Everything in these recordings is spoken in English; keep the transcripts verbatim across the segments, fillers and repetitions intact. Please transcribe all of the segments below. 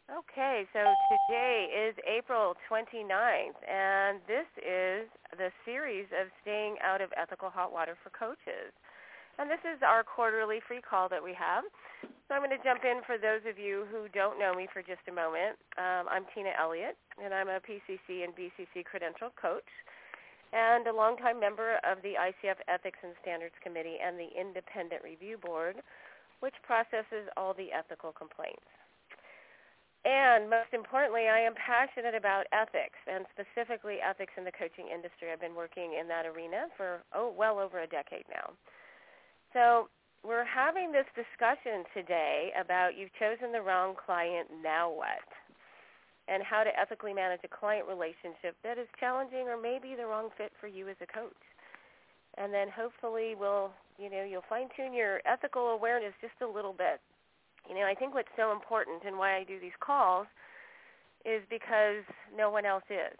Okay, so today is April twenty-ninth, and this is the series of Staying Out of Ethical Hot Water for Coaches. And this is our quarterly free call that we have. So I'm going to jump in for those of you who don't know me for just a moment. Um, I'm Tina Elliott, and I'm a P C C and B C C credentialed coach and a longtime member of the I C F Ethics and Standards Committee and the Independent Review Board, which processes all the ethical complaints. And most importantly, I am passionate about ethics, and specifically ethics in the coaching industry. I've been working in that arena for, oh, well over a decade now. So we're having this discussion today about you've chosen the wrong client, now what? And how to ethically manage a client relationship that is challenging or maybe the wrong fit for you as a coach. And then hopefully we'll, you know, you'll fine-tune your ethical awareness just a little bit. You know, I think what's so important and why I do these calls is because no one else is.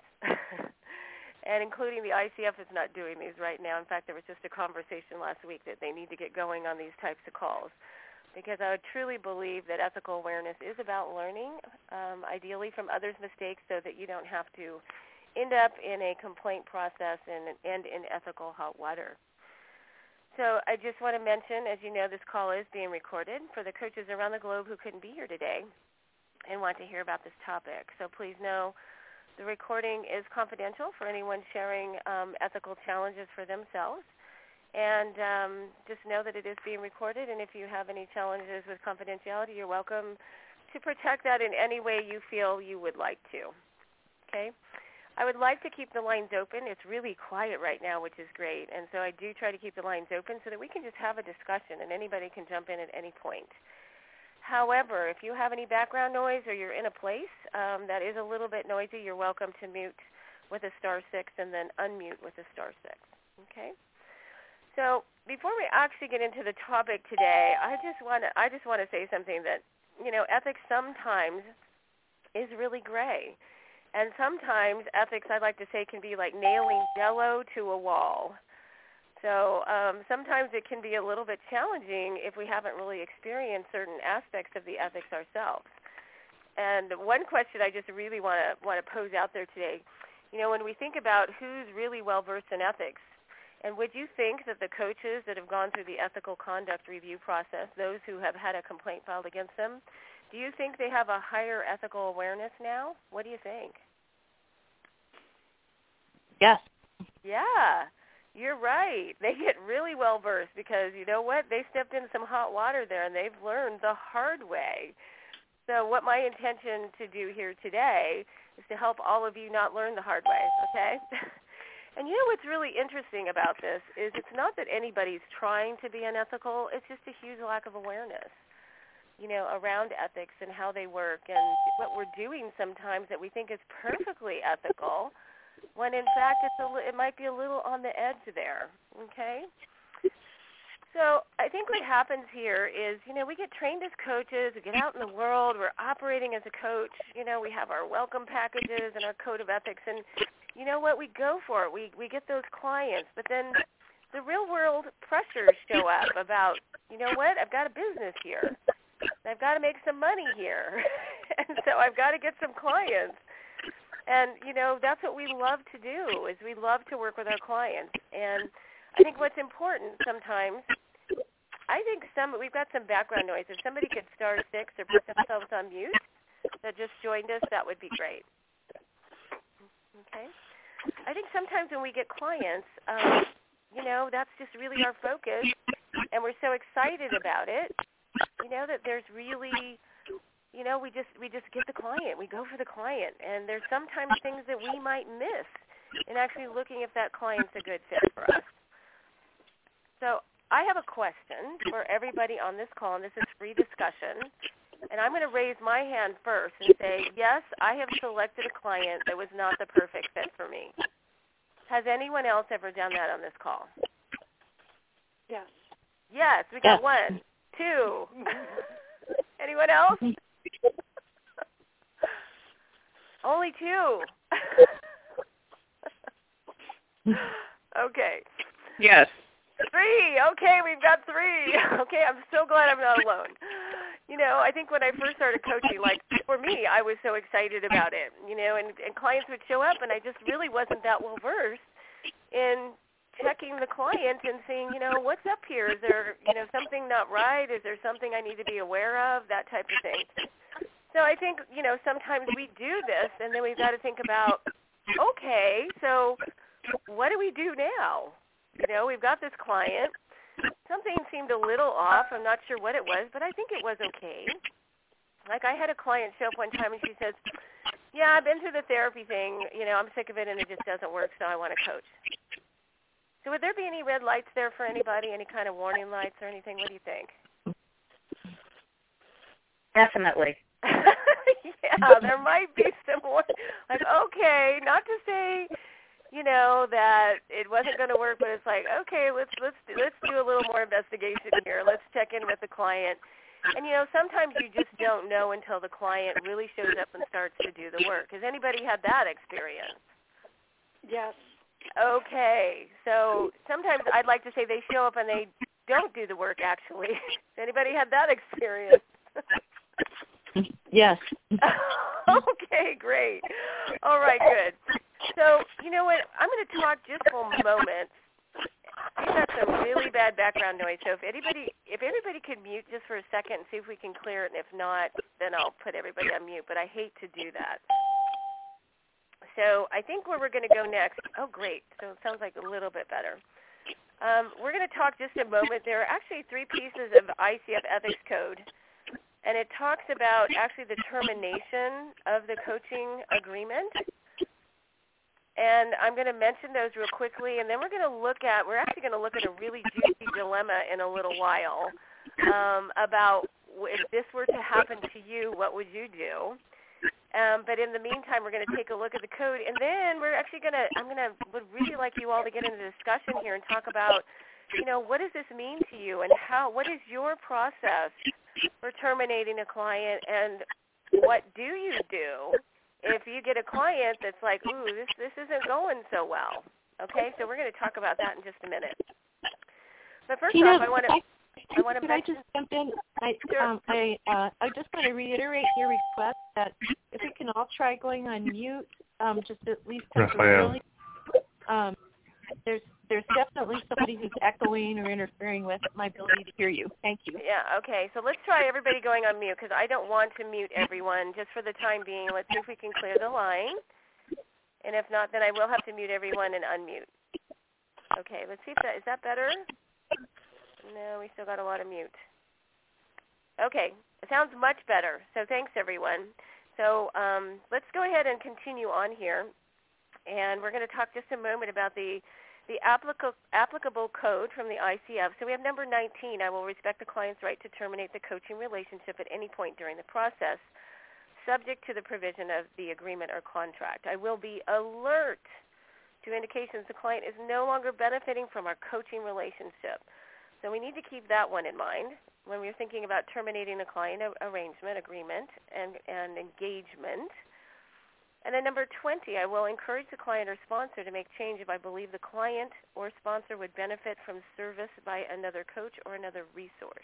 And including the I C F is not doing these right now. In fact, there was just a conversation last week that they need to get going on these types of calls, because I would truly believe that ethical awareness is about learning, um, ideally from others' mistakes, so that you don't have to end up in a complaint process and end in ethical hot water. So I just want to mention, as you know, this call is being recorded for the coaches around the globe who couldn't be here today and want to hear about this topic. So please know the recording is confidential for anyone sharing um, ethical challenges for themselves. And um, just know that it is being recorded, and if you have any challenges with confidentiality, you're welcome to protect that in any way you feel you would like to. Okay? I would like to keep the lines open. It's really quiet right now, which is great. And so I do try to keep the lines open so that we can just have a discussion and anybody can jump in at any point. However, if you have any background noise or you're in a place um, that is a little bit noisy, you're welcome to mute with a star six and then unmute with a star six. Okay? So before we actually get into the topic today, I just want to I just want to say something that, you know, ethics sometimes is really gray. And sometimes ethics, I like to say, can be like nailing Jell-O to a wall. So um, sometimes it can be a little bit challenging if we haven't really experienced certain aspects of the ethics ourselves. And one question I just really want to want to pose out there today, you know, when we think about who's really well-versed in ethics, and would you think that the coaches that have gone through the ethical conduct review process, those who have had a complaint filed against them, do you think they have a higher ethical awareness now? What do you think? Yes. Yeah, you're right. They get really well versed because, you know what, they stepped into some hot water there and they've learned the hard way. So what my intention to do here today is to help all of you not learn the hard way, okay? And you know what's really interesting about this is it's not that anybody's trying to be unethical, it's just a huge lack of awareness, you know, around ethics and how they work and what we're doing sometimes that we think is perfectly ethical, when in fact it's a, it might be a little on the edge there, okay? So I think what happens here is, you know, we get trained as coaches, we get out in the world, we're operating as a coach, you know, we have our welcome packages and our code of ethics, and you know what, we go for it, we, we get those clients, but then the real world pressures show up about, you know what, I've got a business here. I've got to make some money here, and so I've got to get some clients. And, you know, that's what we love to do is we love to work with our clients. And I think what's important sometimes, I think some we've got some background noise. If somebody could star six or put themselves on mute that just joined us, that would be great. Okay? I think sometimes when we get clients, um, you know, that's just really our focus, and we're so excited about it. You know, that there's really, you know, we just we just get the client. We go for the client. And there's sometimes things that we might miss in actually looking if that client's a good fit for us. So I have a question for everybody on this call, and this is free discussion. And I'm going to raise my hand first and say, yes, I have selected a client that was not the perfect fit for me. Has anyone else ever done that on this call? Yes. Yes, we got Yes. one. Two. Anyone else? Only two. Okay. Yes. Three. Okay, we've got three. Okay, I'm so glad I'm not alone. You know, I think when I first started coaching, like for me, I was so excited about it, you know, and, and clients would show up and I just really wasn't that well versed in checking the client and seeing, you know, what's up here? Is there, you know, something not right? Is there something I need to be aware of? That type of thing. So I think, you know, sometimes we do this and then we've got to think about, okay, so what do we do now? You know, we've got this client. Something seemed a little off. I'm not sure what it was, but I think it was okay. Like I had a client show up one time and she says, yeah, I've been through the therapy thing. You know, I'm sick of it and it just doesn't work, so I want to coach. So would there be any red lights there for anybody, any kind of warning lights or anything? What do you think? Definitely. Yeah, there might be some more. Like, okay, not to say, you know, that it wasn't going to work, but it's like, okay, let's let's let's do a little more investigation here. Let's check in with the client. And you know, sometimes you just don't know until the client really shows up and starts to do the work. Has anybody had that experience? Yes. Okay, so sometimes I'd like to say they show up and they don't do the work. Actually, has anybody had that experience? Yes. Okay, great. All right, good. So, you know what? I'm going to talk just for moments. We've got some really bad background noise, so if anybody if everybody could mute just for a second and see if we can clear it, and if not, then I'll put everybody on mute, but I hate to do that. So I think where we're going to go next, oh, great. So it sounds like a little bit better. Um, we're going to talk just a moment. There are actually three pieces of I C F Ethics Code. And it talks about actually the termination of the coaching agreement. And I'm going to mention those real quickly, and then we're going to look at, we're actually going to look at a really juicy dilemma in a little while um, about if this were to happen to you, what would you do? Um, but in the meantime, we're going to take a look at the code, and then we're actually going to, I'm going to, would really like you all to get into the discussion here and talk about, you know, what does this mean to you, and how, what is your process for terminating a client, and what do you do if you get a client that's like, ooh, this this isn't going so well? Okay, so we're going to talk about that in just a minute. But first Tina, off, I want to, I, I want to Can mention. I just jump in? I Sure. um, I uh, I just want to reiterate your request that if we can all try going on mute, um, just at least temporarily. Um, there's there's definitely somebody who's echoing or interfering with my ability to hear you. Thank you. Yeah, okay. So let's try everybody going on mute because I don't want to mute everyone just for the time being. Let's see if we can clear the line. And if not, then I will have to mute everyone and unmute. Okay, let's see if that, is that better? No, we still got a lot of mute. Okay, it sounds much better. So thanks, everyone. So um, let's go ahead and continue on here. And we're going to talk just a moment about the the applica- applicable code from the I C F. So we have number nineteen, I will respect the client's right to terminate the coaching relationship at any point during the process, subject to the provision of the agreement or contract. I will be alert to indications the client is no longer benefiting from our coaching relationship. So we need to keep that one in mind when we're thinking about terminating a client arrangement, agreement, and, and engagement. And then number twenty, I will encourage the client or sponsor to make change if I believe the client or sponsor would benefit from service by another coach or another resource.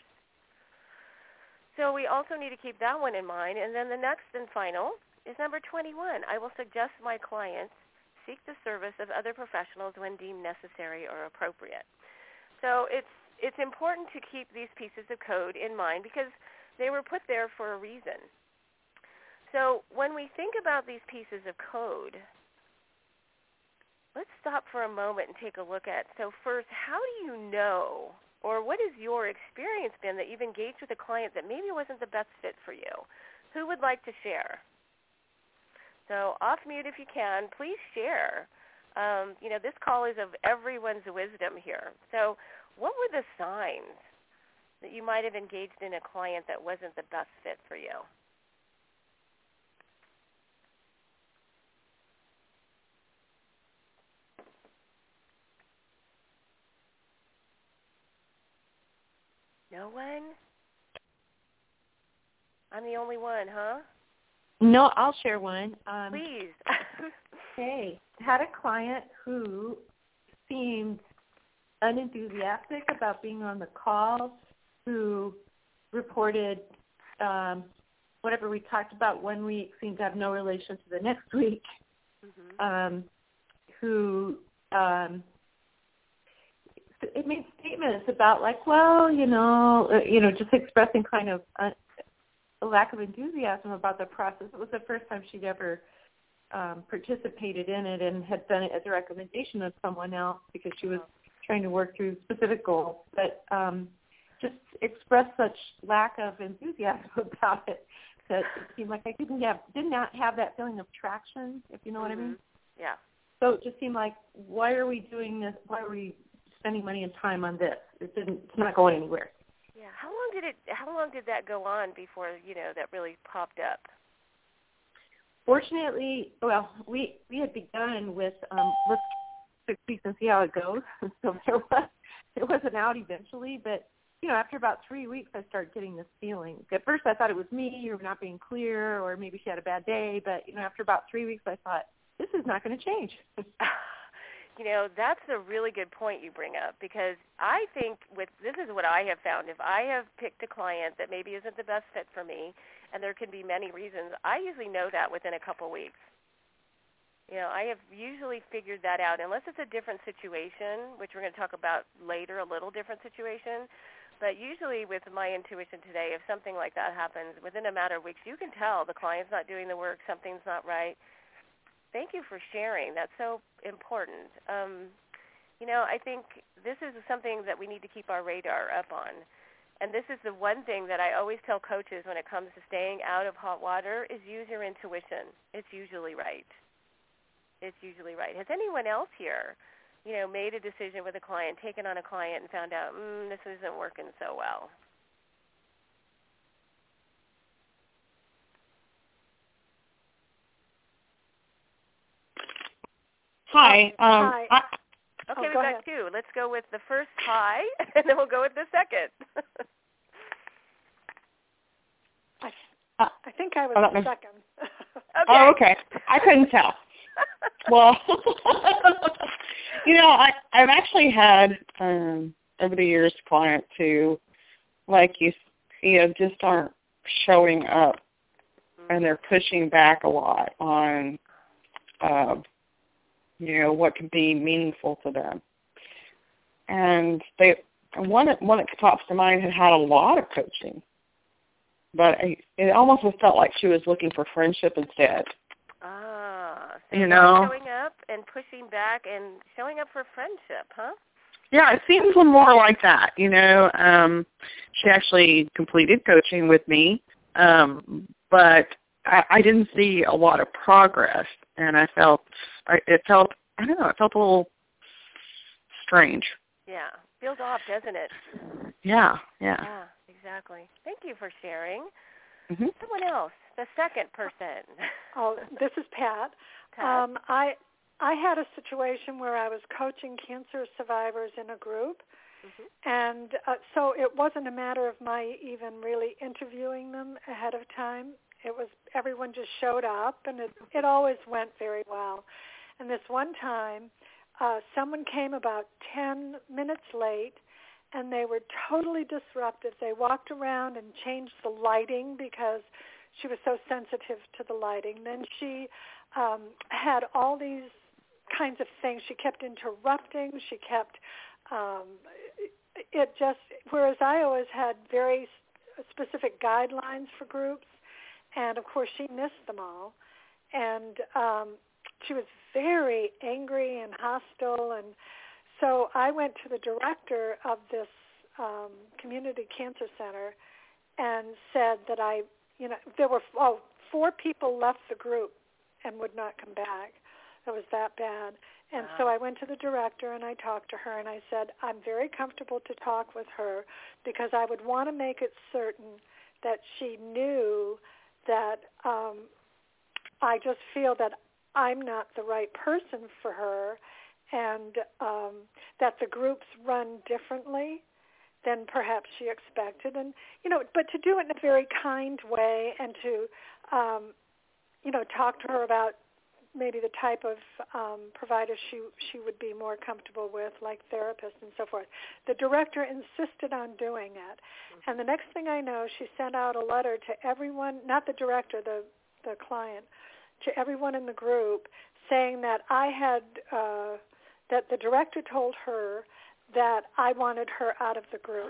So we also need to keep that one in mind. And then the next and final is number twenty-one. I will suggest my clients seek the service of other professionals when deemed necessary or appropriate. So it's it's important to keep these pieces of code in mind because they were put there for a reason. So when we think about these pieces of code, let's stop for a moment and take a look at, so first, how do you know, or what has your experience been that you've engaged with a client that maybe wasn't the best fit for you? Who would like to share? So off mute if you can, please share. Um, you know, this call is of everyone's wisdom here. So what were the signs that you might have engaged in a client that wasn't the best fit for you? No one? I'm the only one, huh? No, I'll share one. Um, Please. Hey, had a client who seemed unenthusiastic about being on the call, who reported um, whatever we talked about one week seemed to have no relation to the next week, mm-hmm. um, who um, it made statements about like, well, you know, uh, you know, just expressing kind of a, a lack of enthusiasm about the process. It was the first time she'd ever um, participated in it and had done it as a recommendation of someone else because she was trying to work through specific goals, but um, just expressed such lack of enthusiasm about it that it seemed like I didn't have did not have that feeling of traction, if you know mm-hmm. what I mean. Yeah. So it just seemed like, why are we doing this? Why are we spending money and time on this? It didn't. It's not going anywhere. Yeah. How long did it? How long did that go on before you know that really popped up? Fortunately, well, we we had begun with um, let's six weeks and see how it goes. So there was it wasn't out eventually, but you know, after about three weeks, I started getting this feeling. At first, I thought it was me or not being clear, or maybe she had a bad day. But you know, after about three weeks, I thought this is not going to change. You know, that's a really good point you bring up, because I think with this is what I have found. If I have picked a client that maybe isn't the best fit for me, and there can be many reasons, I usually know that within a couple weeks. You know, I have usually figured that out, unless it's a different situation, which we're going to talk about later, a little different situation. But usually with my intuition today, if something like that happens, within a matter of weeks, you can tell the client's not doing the work, something's not right. Thank you for sharing. That's so important. Um, you know, I think this is something that we need to keep our radar up on. And this is the one thing that I always tell coaches when it comes to staying out of hot water is use your intuition. It's usually right. It's usually right. Has anyone else here, you know, made a decision with a client, taken on a client, and found out, mm, this isn't working so well? Hi. Um, hi. I, okay, oh, we've go got ahead. two. Let's go with the first hi, and then we'll go with the second. I, uh, I think I was oh, the second. Okay. Oh, okay. I couldn't tell. Well, you know, I, I've actually had, um, over the years, clients who, like you, you know, just aren't showing up, and they're pushing back a lot on, uh, you know, what could be meaningful to them. And they, one, one that pops to mind had had a lot of coaching, but it almost felt like she was looking for friendship instead. Ah, so you know, showing up and pushing back and showing up for friendship, huh? Yeah, it seems more like that. You know, um, she actually completed coaching with me, um, but I, I didn't see a lot of progress, and I felt I, it felt I don't know, it felt a little strange. Yeah, feels off, doesn't it? Yeah, yeah. Yeah, exactly. Thank you for sharing. Mm-hmm. Someone else, the second person. Oh, this is Pat. Pat? Um, I I had a situation where I was coaching cancer survivors in a group, mm-hmm. and uh, so it wasn't a matter of my even really interviewing them ahead of time. It was everyone just showed up, and it, it always went very well. And this one time, uh, someone came about ten minutes late, and they were totally disruptive. They walked around and changed the lighting because she was so sensitive to the lighting. Then she um, had all these kinds of things. She kept interrupting. She kept, um, it just, whereas I always had very specific guidelines for groups, and of course she missed them all. And um, she was very angry and hostile, and so I went to the director of this um, community cancer center and said that I, you know, there were oh, four people left the group and would not come back. It was that bad. And wow. So I went to the director and I talked to her and I said, I'm very comfortable to talk with her because I would want to make it certain that she knew that um, I just feel that I'm not the right person for her, and um, that the groups run differently than perhaps she expected. And, you know, but to do it in a very kind way and to, um, you know, talk to her about maybe the type of um, provider she she would be more comfortable with, like therapists and so forth. The director insisted on doing it. Mm-hmm. And the next thing I know, she sent out a letter to everyone, not the director, the, the client, to everyone in the group saying that I had, uh, that the director told her that I wanted her out of the group.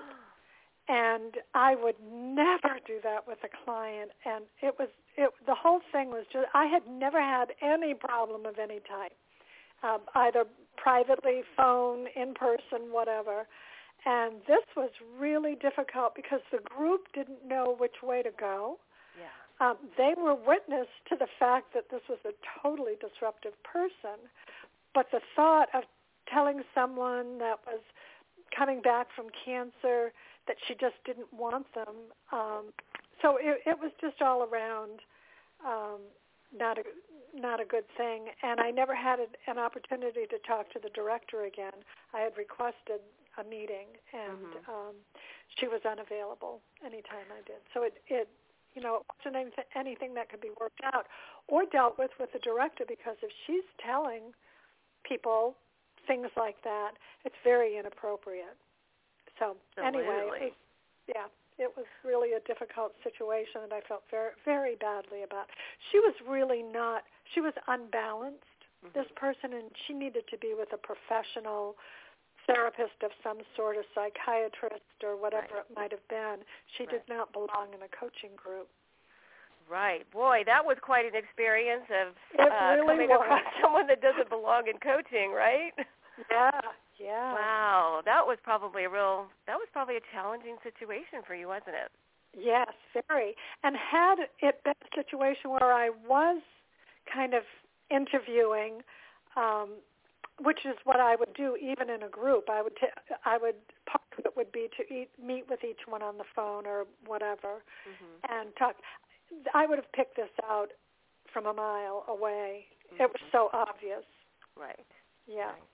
And I would never do that with a client. And it was, it, the whole thing was just, I had never had any problem of any type, um, either privately, phone, in person, whatever. And this was really difficult because the group didn't know which way to go. Yeah. Um, they were witness to the fact that this was a totally disruptive person. But the thought of telling someone that was coming back from cancer that she just didn't want them. Um, so it, it was just all around um, not a not a good thing. And I never had a, an opportunity to talk to the director again. I had requested a meeting, and mm-hmm. um, she was unavailable anytime I did. So it, it you know, it wasn't anything, anything that could be worked out or dealt with with the director, because if she's telling people things like that, it's very inappropriate. So anyway, it was, yeah, it was really a difficult situation that I felt very, very badly about. She was really not, she was unbalanced, mm-hmm. this person, and she needed to be with a professional therapist of some sort, a psychiatrist or whatever right. it might have been. She right. did not belong in a coaching group. Right. Boy, that was quite an experience of it uh, really coming was. across someone that doesn't belong in coaching, right? Yeah. Yeah. Wow, that was probably a real, that was probably a challenging situation for you, wasn't it? Yes, very. And had it been a situation where I was kind of interviewing, um, which is what I would do even in a group, I would, t- I would, part of it would be to eat, meet with each one on the phone or whatever mm-hmm. and talk. I would have picked this out from a mile away. Mm-hmm. It was so obvious. Right. Yeah. Right.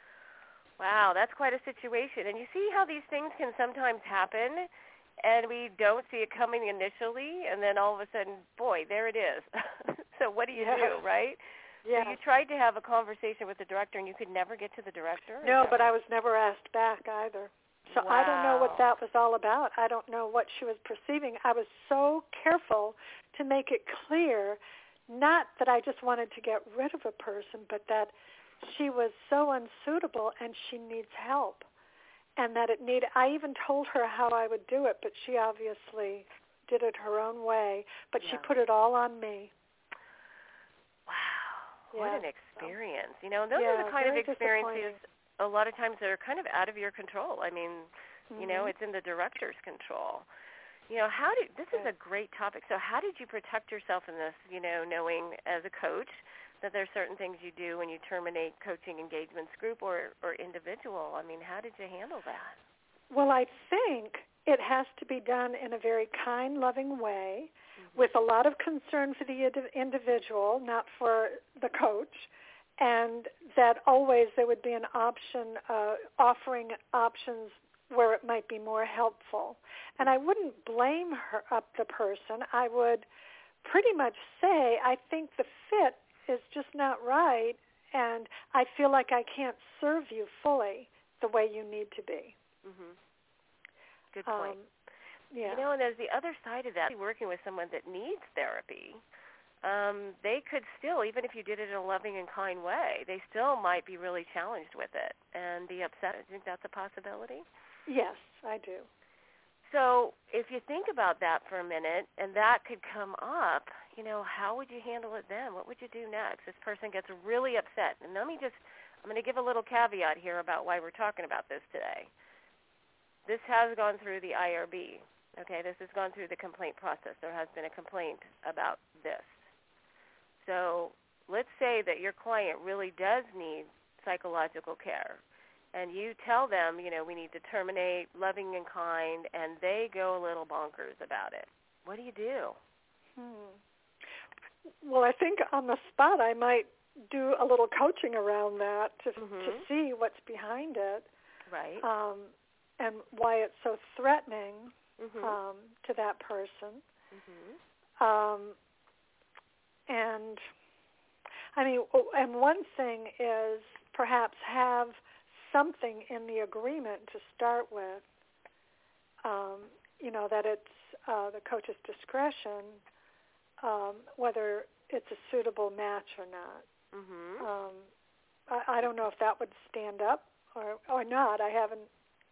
Wow, that's quite a situation. And you see how these things can sometimes happen, and we don't see it coming initially, and then all of a sudden, boy, there it is. So what do you yeah. do, right? Yeah. So you tried to have a conversation with the director, and you could never get to the director? No, but I was never asked back either. So wow. I don't know what that was all about. I don't know what she was perceiving. I was so careful to make it clear, not that I just wanted to get rid of a person, but that she was so unsuitable and she needs help, and that it need. I even told her how I would do it, but she obviously did it her own way, but yeah. she put it all on me. Wow, yeah. what an experience. You know, those yeah, are the kind of very experiences a lot of times that are kind of out of your control. I mean, mm-hmm. you know, it's in the director's control. You know, how did, this is a great topic. So how did you protect yourself in this, you know, knowing as a coach that there's certain things you do when you terminate coaching engagements, group or, or individual? I mean, how did you handle that? Well, I think it has to be done in a very kind, loving way mm-hmm. with a lot of concern for the individual, not for the coach, and that always there would be an option, uh, offering options where it might be more helpful. And I wouldn't blame her up the person. I would pretty much say, I think the fit is just not right, and I feel like I can't serve you fully the way you need to be. Mm-hmm. Good point. Um, yeah. You know, and there's the other side of that, working with someone that needs therapy, um, they could still, even if you did it in a loving and kind way, they still might be really challenged with it and be upset. I think that's a possibility. Yes, I do. So if you think about that for a minute, and that could come up, you know, how would you handle it then? What would you do next? This person gets really upset. And let me just, I'm going to give a little caveat here about why we're talking about this today. This has gone through the I R B. Okay, this has gone through the complaint process. There has been a complaint about this. So let's say that your client really does need psychological care, and you tell them, you know, we need to terminate, loving and kind, and they go a little bonkers about it. What do you do? Hmm. Well, I think on the spot I might do a little coaching around that to mm-hmm. to see what's behind it, right? Um, and why it's so threatening mm-hmm. um, to that person. Mm-hmm. Um, and I mean, and one thing is perhaps have something in the agreement to start with, um, you know, that it's uh, the coach's discretion um, whether it's a suitable match or not. Mm-hmm. Um, I, I don't know if that would stand up or or not. I haven't.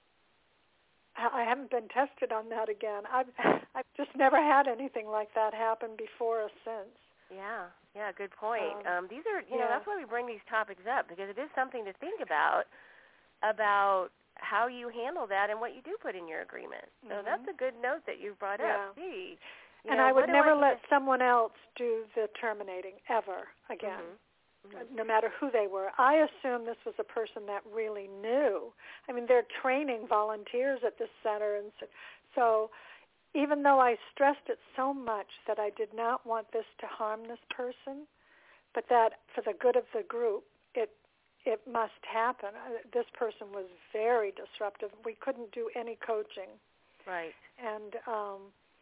I haven't been tested on that again. I've I've just never had anything like that happen before or since. Yeah, yeah, good point. Um, Um, these are, you yeah. know, that's why we bring these topics up, because it is something to think about, about how you handle that and what you do put in your agreement. So mm-hmm. that's a good note that you brought yeah. up. Gee, you and know, I would never I let someone else do the terminating ever again. Mm-hmm. Mm-hmm. No matter who they were. I assume this was a person that really knew. I mean, they're training volunteers at this center, and so, so even though I stressed it so much that I did not want this to harm this person, but that for the good of the group, it it must happen. This person was very disruptive. We couldn't do any coaching. Right. And um,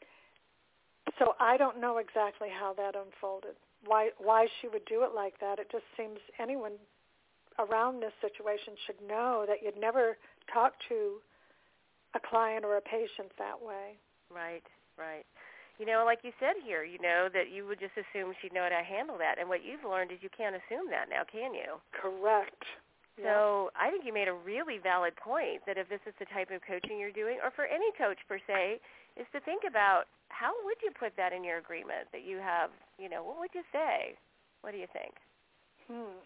so I don't know exactly how that unfolded. Why why she would do it like that. It just seems anyone around this situation should know that you'd never talk to a client or a patient that way. Right, right. You know, like you said here, you know, that you would just assume she'd know how to handle that. And what you've learned is you can't assume that now, can you? Correct. So yeah. I think you made a really valid point that if this is the type of coaching you're doing, or for any coach per se, is to think about how would you put that in your agreement that you have, you know, what would you say? What do you think? Hmm.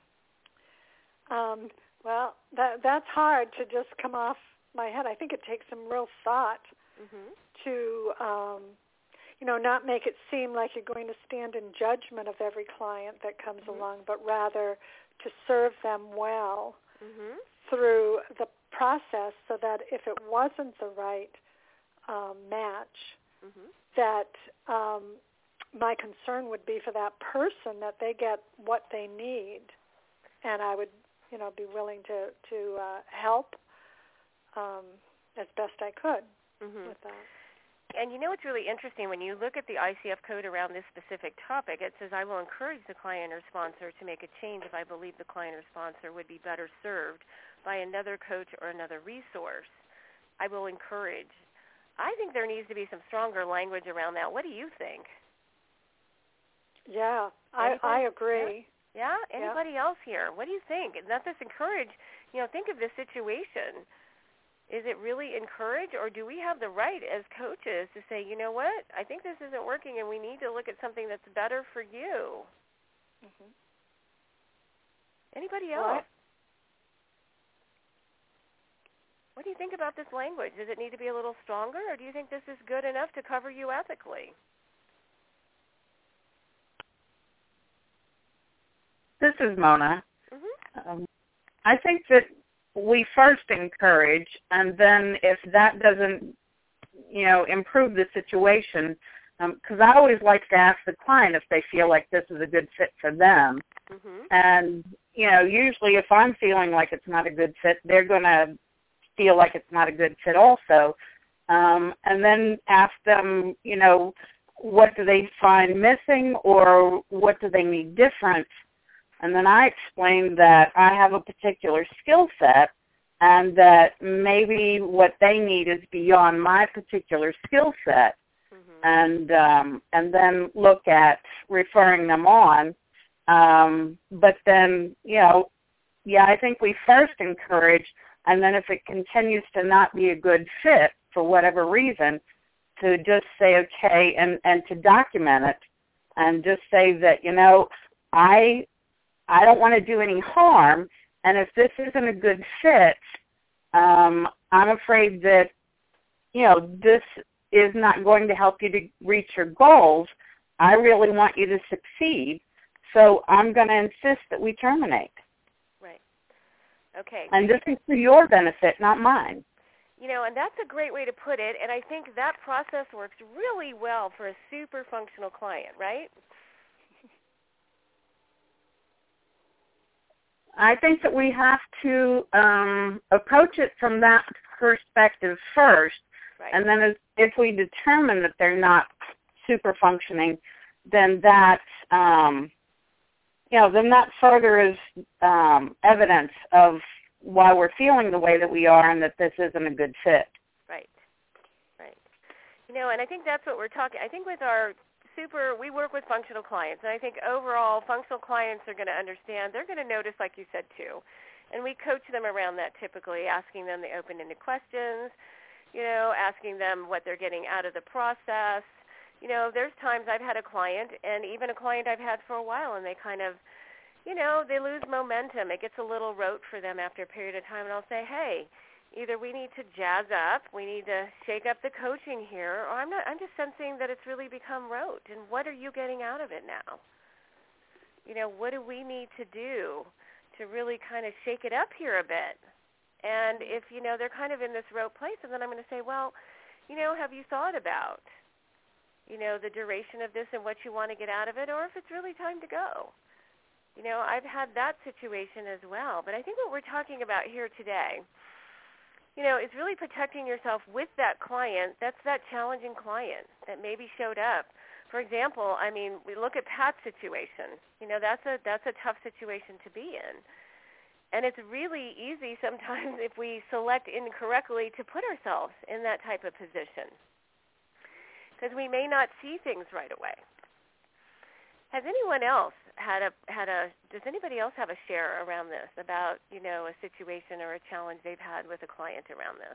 Um, well, that that's hard to just come off my head. I think it takes some real thought mm-hmm. to, um, you know, not make it seem like you're going to stand in judgment of every client that comes mm-hmm. along, but rather to serve them well mm-hmm. through the process so that if it wasn't the right um, match, mm-hmm. that um, my concern would be for that person that they get what they need, and I would, you know, be willing to to uh, help um, as best I could mm-hmm. with that. And you know what's really interesting, when you look at the I C F code around this specific topic, it says, I will encourage the client or sponsor to make a change if I believe the client or sponsor would be better served by another coach or another resource. I will encourage. I think there needs to be some stronger language around that. What do you think? Yeah, I, I agree. Yeah? yeah? Anybody yeah. else here? What do you think? Not just encourage, you know, think of this situation. Is it really encourage, or do we have the right as coaches to say, you know what, I think this isn't working and we need to look at something that's better for you? Mm-hmm. Anybody else? What? What do you think about this language? Does it need to be a little stronger, or do you think this is good enough to cover you ethically? This is Mona. Mm-hmm. Um, I think that we first encourage, and then if that doesn't, you know, improve the situation, because um, I always like to ask the client if they feel like this is a good fit for them. Mm-hmm. And, you know, usually if I'm feeling like it's not a good fit, they're going to feel like it's not a good fit also. Um, and then ask them, you know, what do they find missing or what do they need different? And then I explained that I have a particular skill set and that maybe what they need is beyond my particular skill set. Mm-hmm. And um, and then look at referring them on. Um, but then, you know, yeah, I think we first encourage, and then if it continues to not be a good fit for whatever reason, to just say okay and, and to document it and just say that, you know, I... I don't want to do any harm, and if this isn't a good fit, um, I'm afraid that, you know, this is not going to help you to reach your goals. I really want you to succeed, so I'm going to insist that we terminate. Right. Okay. And this is for your benefit, not mine. You know, and that's a great way to put it, and I think that process works really well for a super functional client, right? I think that we have to um, approach it from that perspective first, right. And then if we determine that they're not super functioning, then that um, you know, then that further is um, evidence of why we're feeling the way that we are and that this isn't a good fit. Right, right. You know, and I think that's what we're talking, I think with our super, we work with functional clients, and I think overall functional clients are going to understand, they're going to notice, like you said, too. And we coach them around that typically, asking them the open-ended questions, you know, asking them what they're getting out of the process. You know, there's times I've had a client, and even a client I've had for a while, and they kind of, you know, they lose momentum. It gets a little rote for them after a period of time, and I'll say, hey, either we need to jazz up, we need to shake up the coaching here, or I'm not. I'm just sensing that it's really become rote, and what are you getting out of it now? You know, what do we need to do to really kind of shake it up here a bit? And if, you know, they're kind of in this rote place, and then I'm going to say, well, you know, have you thought about, you know, the duration of this and what you want to get out of it, or if it's really time to go? You know, I've had that situation as well. But I think what we're talking about here today, you know, is really protecting yourself with that client. That's that challenging client that maybe showed up. For example, I mean, we look at Pat's situation. You know, that's a that's a tough situation to be in. And it's really easy sometimes if we select incorrectly to put ourselves in that type of position, because we may not see things right away. Has anyone else had a had a does anybody else have a share around this about, you know, a situation or a challenge they've had with a client around this?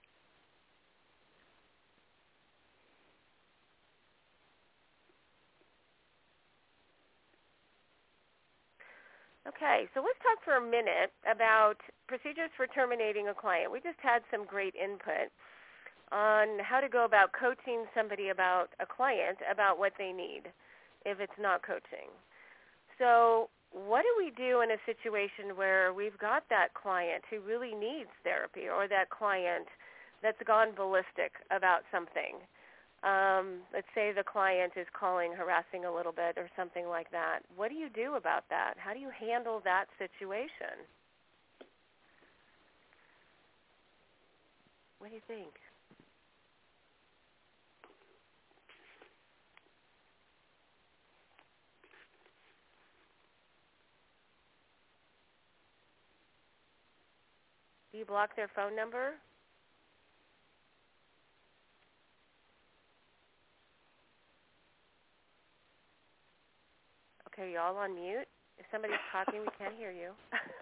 Okay, so let's talk for a minute about procedures for terminating a client. We just had some great input on how to go about coaching somebody about a client about what they need if it's not coaching. So what do we do in a situation where we've got that client who really needs therapy, or that client that's gone ballistic about something? Um, let's say the client is calling, harassing a little bit or something like that. What do you do about that? How do you handle that situation? What do you think? Do you block their phone number? Okay, you all on mute? If somebody's talking, we can't hear you.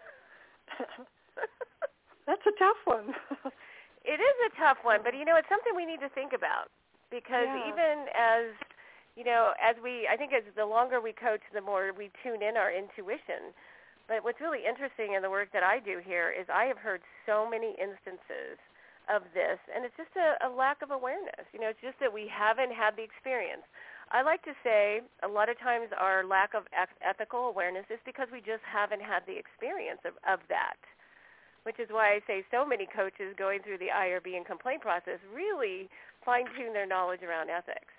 That's a tough one. It is a tough one, but, you know, it's something we need to think about, because yeah. even as, you know, as we, I think as the longer we coach, the more we tune in our intuition. But what's really interesting in the work that I do here is I have heard so many instances of this, and it's just a, a lack of awareness. You know, it's just that we haven't had the experience. I like to say a lot of times our lack of ethical awareness is because we just haven't had the experience of, of that, which is why I say so many coaches going through the I R B and complaint process really fine-tune their knowledge around ethics.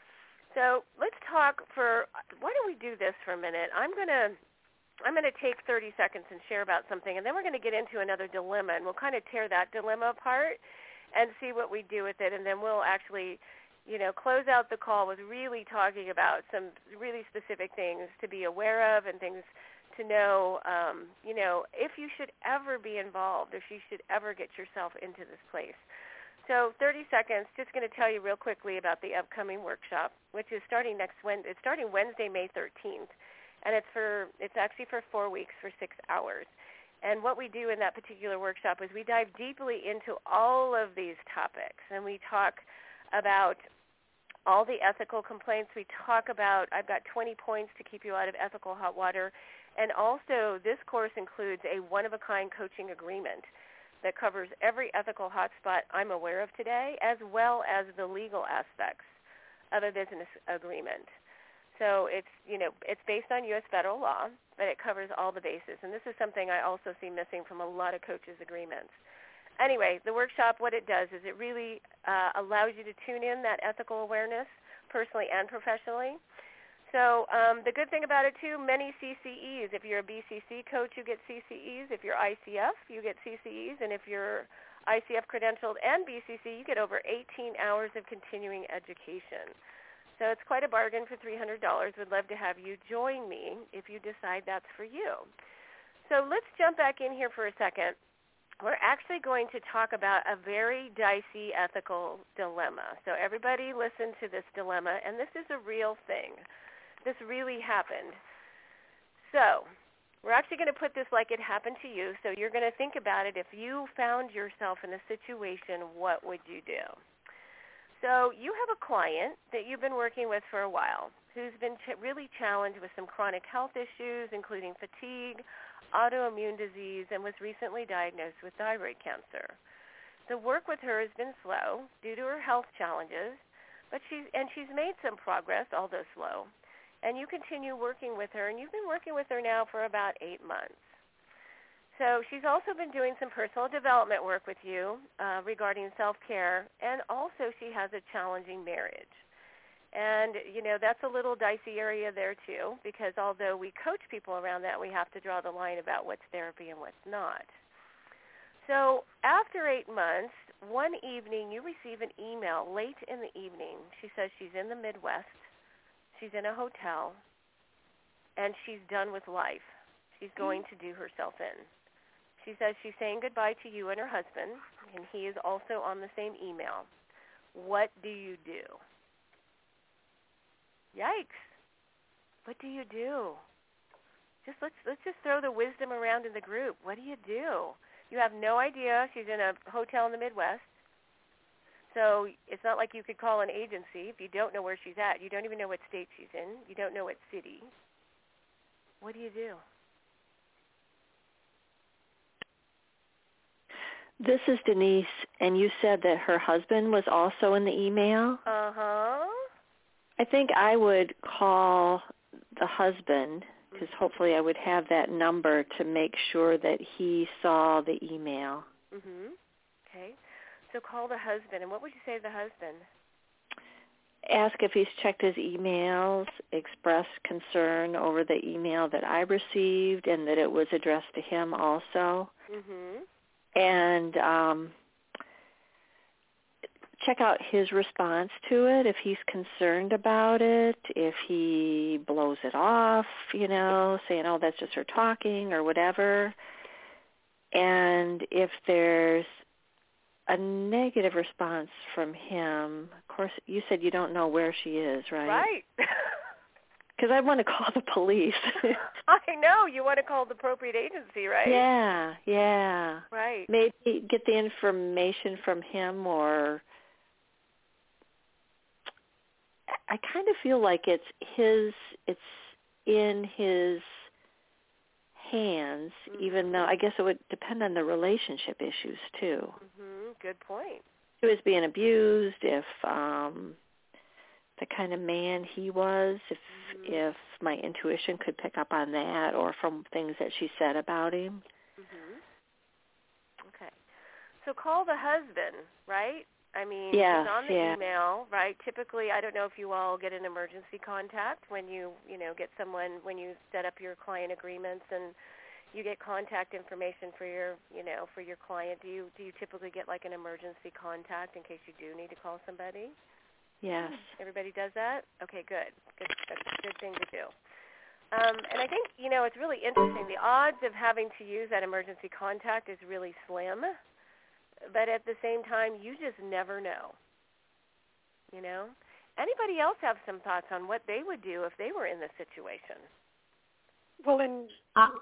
So let's talk for, why don't we do this for a minute? I'm going to I'm going to take thirty seconds and share about something, and then we're going to get into another dilemma, and we'll kind of tear that dilemma apart and see what we do with it, and then we'll actually, you know, close out the call with really talking about some really specific things to be aware of and things to know, um, you know, if you should ever be involved, if you should ever get yourself into this place. So thirty seconds, just going to tell you real quickly about the upcoming workshop, which is starting next Wednesday. It's starting Wednesday, May thirteenth. And it's for it's actually for four weeks for six hours. And what we do in that particular workshop is we dive deeply into all of these topics, and we talk about all the ethical complaints. We talk about, I've got twenty points to keep you out of ethical hot water. And also this course includes a one-of-a-kind coaching agreement that covers every ethical hotspot I'm aware of today, as well as the legal aspects of a business agreement. So it's, you know, it's based on U S federal law, but it covers all the bases. And this is something I also see missing from a lot of coaches' agreements. Anyway, the workshop, what it does is it really uh, allows you to tune in that ethical awareness personally and professionally. So um, the good thing about it, too, many C C Es. If you're a B C C coach, you get C C Es. If you're I C F, you get C C Es. And if you're I C F credentialed and B C C, you get over eighteen hours of continuing education. So it's quite a bargain for three hundred dollars. Would love to have you join me if you decide that's for you. So let's jump back in here for a second. We're actually going to talk about a very dicey ethical dilemma. So everybody listen to this dilemma, and this is a real thing. This really happened. So we're actually going to put this like it happened to you. So you're going to think about it. If you found yourself in a situation, what would you do? So you have a client that you've been working with for a while who's been ch- really challenged with some chronic health issues, including fatigue, autoimmune disease, and was recently diagnosed with thyroid cancer. The work with her has been slow due to her health challenges, but she's, and she's made some progress, although slow. And you continue working with her, and you've been working with her now for about eight months. So she's also been doing some personal development work with you uh, regarding self-care, and also she has a challenging marriage. And, you know, that's a little dicey area there, too, because although we coach people around that, we have to draw the line about what's therapy and what's not. So after eight months, one evening you receive an email late in the evening. She says she's in the Midwest, she's in a hotel, and she's done with life. She's going to do herself in. She says she's saying goodbye to you and her husband, and he is also on the same email. What do you do? Yikes. What do you do? Just let's let's just throw the wisdom around in the group. What do you do? You have no idea. She's in a hotel in the Midwest. So it's not like you could call an agency if you don't know where she's at. You don't even know what state she's in. You don't know what city. What do you do? This is Denise, and you said that her husband was also in the email? Uh-huh. I think I would call the husband, because hopefully I would have that number to make sure that he saw the email. Mm-hmm. Okay. So call the husband, and what would you say to the husband? Ask if he's checked his emails, express concern over the email that I received and that it was addressed to him also. Mm-hmm. And um, check out his response to it, if he's concerned about it, if he blows it off, you know, saying, oh, that's just her talking or whatever. And if there's a negative response from him, of course, you said you don't know where she is, right? Right. Because I want to call the police. I know. You want to call the appropriate agency, right? Yeah, yeah. Right. Maybe get the information from him, or I kind of feel like it's his, it's in his hands, mm-hmm. even though I guess it would depend on the relationship issues, too. Mm-hmm. Good point. He was being abused, if um, the kind of man he was, if mm-hmm. if my intuition could pick up on that, or from things that she said about him. Mm-hmm. Okay. So call the husband, right? I mean, yeah, he's on the yeah. email, right? Typically, I don't know if you all get an emergency contact when you, you know, get someone, when you set up your client agreements and you get contact information for your, you know, for your client. Do you do you typically get like an emergency contact in case you do need to call somebody? Yes. Everybody does that? Okay, good. Good. That's a good thing to do. Um, and I think, you know, it's really interesting. The odds of having to use that emergency contact is really slim, but at the same time, you just never know. You know? Anybody else have some thoughts on what they would do if they were in this situation? Well, in, um,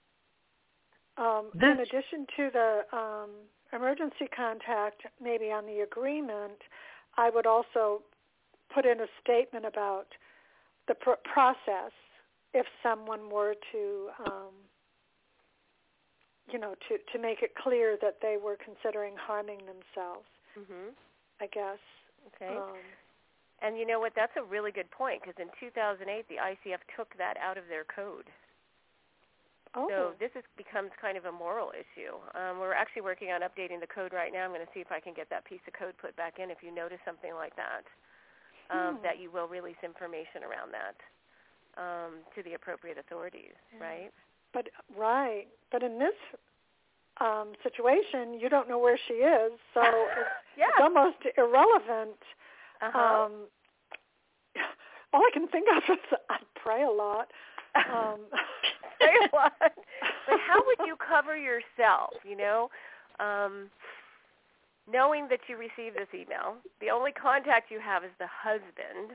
in addition to the um, emergency contact, maybe on the agreement, I would also put in a statement about the pr- process if someone were to, um, you know, to, to make it clear that they were considering harming themselves, mm-hmm. I guess. Okay. Um, and you know what? That's a really good point, because in two thousand eight, the I C F took that out of their code. Oh. So this is, becomes kind of a moral issue. Um, we're actually working on updating the code right now. I'm going to see if I can get that piece of code put back in if you notice something like that, um, hmm. that you will release information around that um, to the appropriate authorities, yeah. right? But right. But in this um, situation, you don't know where she is, so it's, yeah. it's almost irrelevant. Uh-huh. Um, all I can think of is I pray a lot. Um, pray a lot. But how would you cover yourself, you know? Um, knowing that you received this email, the only contact you have is the husband.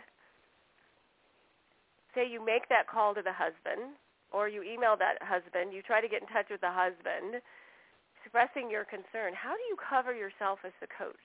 Say you make that call to the husband, or you email that husband, you try to get in touch with the husband, expressing your concern. How do you cover yourself as the coach?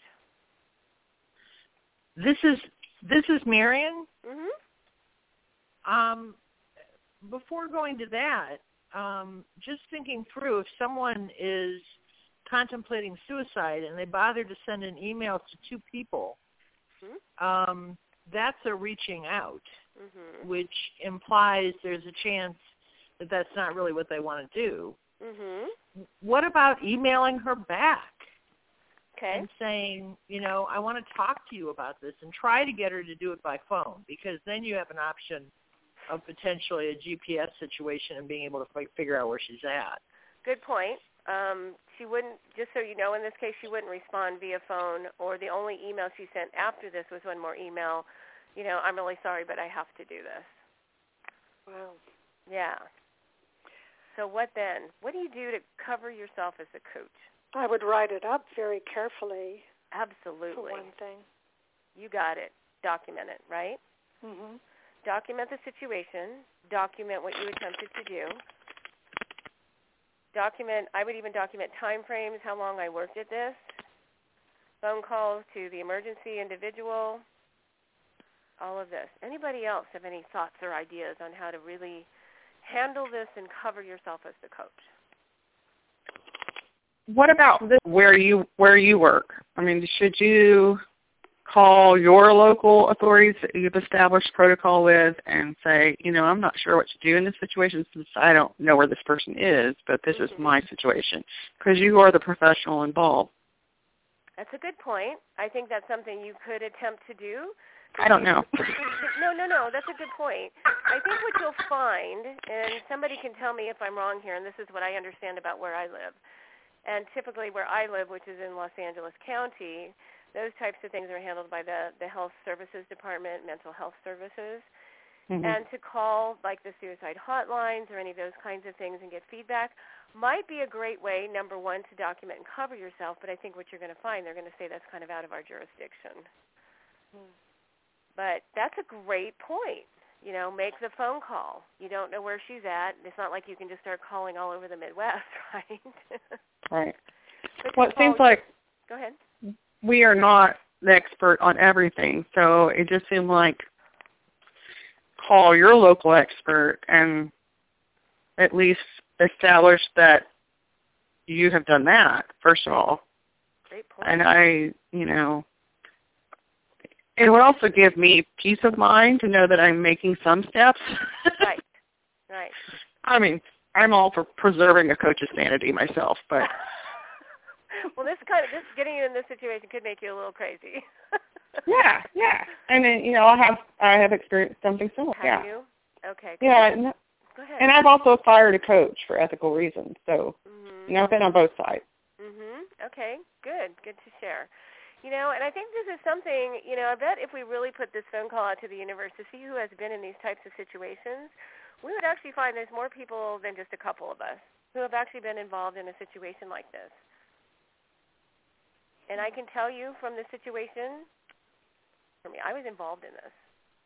This is this is Marion. Mm-hmm. Um, before going to that, um, just thinking through, if someone is contemplating suicide and they bother to send an email to two people, mm-hmm. um, that's a reaching out, mm-hmm. which implies there's a chance that that's not really what they want to do. Mm-hmm. What about emailing her back? Okay. And saying, you know, I want to talk to you about this, and try to get her to do it by phone, because then you have an option of potentially a G P S situation and being able to f- figure out where she's at. Good point. Um, she wouldn't, just so you know, in this case, she wouldn't respond via phone, or the only email she sent after this was one more email, you know, I'm really sorry, but I have to do this. Wow. Yeah. So what then? What do you do to cover yourself as a coach? I would write it up very carefully. Absolutely. For one thing. You got it. Document it, right? Mm-hmm. Document the situation. Document what you attempted to do. Document, I would even document time frames, how long I worked at this. Phone calls to the emergency individual. All of this. Anybody else have any thoughts or ideas on how to really handle this and cover yourself as the coach? What about this, where you where you work? I mean, should you call your local authorities that you've established protocol with and say, you know, I'm not sure what to do in this situation since I don't know where this person is, but this mm-hmm. is my situation, because you are the professional involved. That's a good point. I think that's something you could attempt to do. I don't know. No, no, no. That's a good point. I think what you'll find, and somebody can tell me if I'm wrong here, and this is what I understand about where I live, and typically where I live, which is in Los Angeles County, those types of things are handled by the, the Health Services Department, Mental Health Services. Mm-hmm. And to call like the suicide hotlines or any of those kinds of things and get feedback might be a great way, number one, to document and cover yourself, but I think what you're going to find, they're going to say that's kind of out of our jurisdiction. Mm. But that's a great point. You know, make the phone call. You don't know where she's at. It's not like you can just start calling all over the Midwest, right? Right. Well, it seems like go ahead. We are not the expert on everything, so it just seemed like call your local expert and at least establish that you have done that, first of all. Great point. And I, you know, it would also give me peace of mind to know that I'm making some steps. Right, right. I mean, I'm all for preserving a coach's sanity myself, but... Well, this kind of this getting you in this situation could make you a little crazy. yeah, yeah. And then, you know, I have I have experienced something similar. Have yeah. you? Okay. Yeah. And, go ahead. And I've also fired a coach for ethical reasons, so mm-hmm. you know, I've been on both sides. Mhm. Okay. Good. Good to share. You know, and I think this is something, you know, I bet if we really put this phone call out to the universe to see who has been in these types of situations, we would actually find there's more people than just a couple of us who have actually been involved in a situation like this. And I can tell you from the situation, for me, I was involved in this.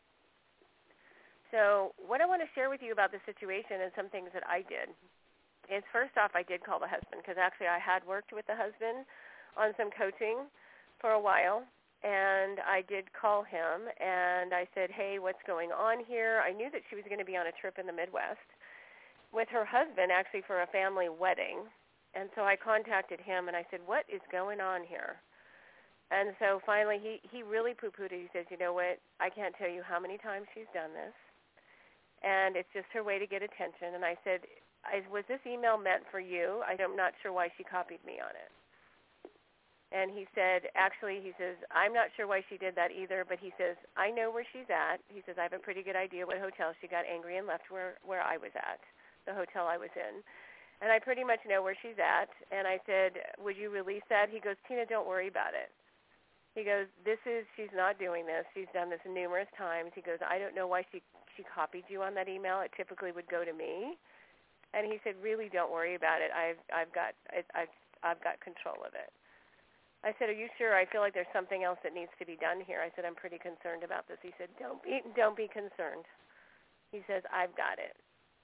So what I want to share with you about the situation and some things that I did is, first off, I did call the husband, because actually I had worked with the husband on some coaching for a while, and I did call him, and I said, hey, what's going on here? I knew that she was going to be on a trip in the Midwest with her husband, actually for a family wedding. And so I contacted him, and I said, what is going on here? And so finally he, he really poo-pooed it. He says, you know what, I can't tell you how many times she's done this, and it's just her way to get attention. And I said, was this email meant for you? I'm not sure why she copied me on it. And he said, actually, he says, I'm not sure why she did that either, but he says, I know where she's at. He says, I have a pretty good idea what hotel she got angry and left where, where I was at, the hotel I was in. And I pretty much know where she's at. And I said, would you release that? He goes, Tina, don't worry about it. He goes, this is, she's not doing this. She's done this numerous times. He goes, I don't know why she, she copied you on that email. It typically would go to me. And he said, really don't worry about it. I've, I've got, I've, I've got control of it. I said, are you sure? I feel like there's something else that needs to be done here. I said, I'm pretty concerned about this. He said, don't be, don't be concerned. He says, I've got it.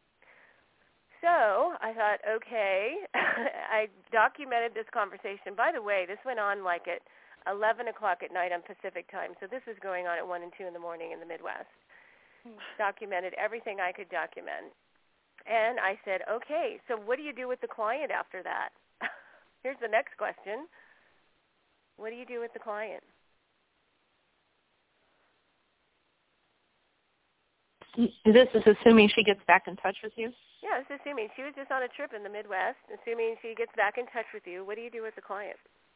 So I thought, okay. I documented this conversation. By the way, this went on like at eleven o'clock at night on Pacific time, so this was going on at one and two in the morning in the Midwest. Documented everything I could document. And I said, okay, so what do you do with the client after that? Here's the next question. What do you do with the client? This is assuming she gets back in touch with you? Yeah, it's assuming. She was just on a trip in the Midwest. Assuming she gets back in touch with you, what do you do with the client?